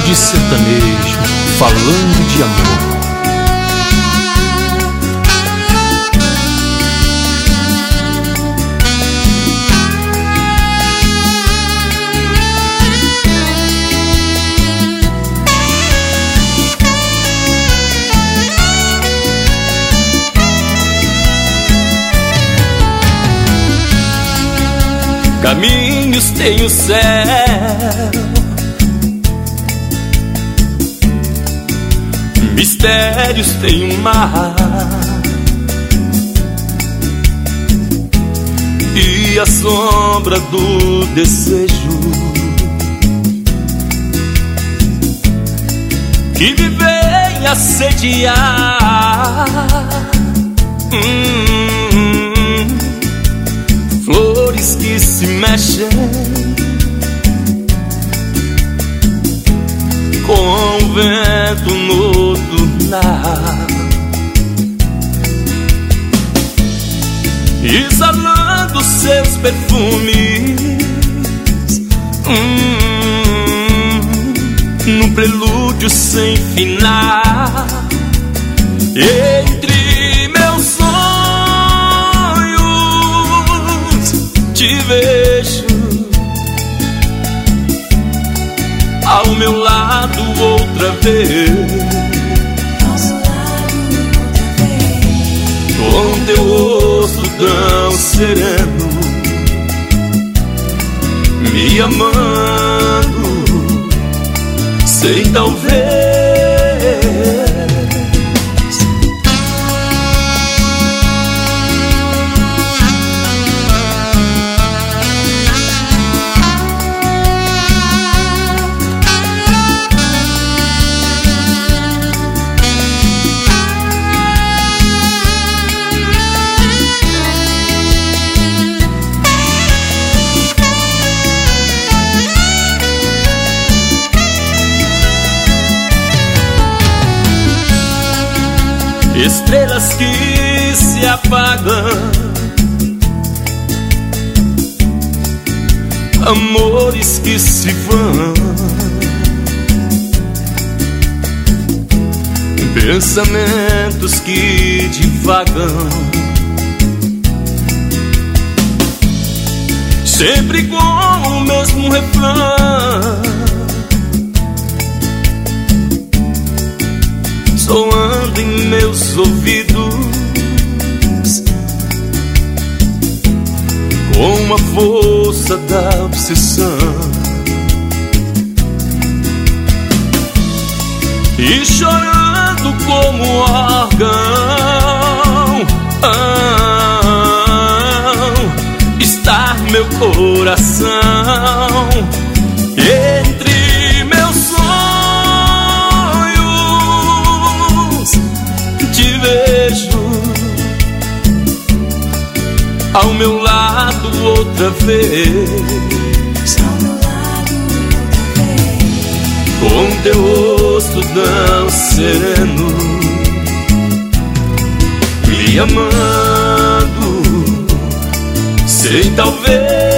de sertanejo, falando de amor. Caminhos tem o céu, mistérios tem o mar, e a sombra do desejo que me vem assediar. Flores que se mexem com o vento noturnar, exalando seus perfumes num prelúdio sem final. Entre meus sonhos te vejo, ao meu lado outra vez, com teu rosto tão sereno, me amando sem talvez. Estrelas que se apagam, amores que se vão, pensamentos que divagam, sempre com o mesmo refrão, soando em meus ouvidos com a força da obsessão, e chorando como órgão está meu coração. Entre meus sonhos te vejo, ao meu lado outra vez, com teu rosto tão sereno, me amando sem talvez.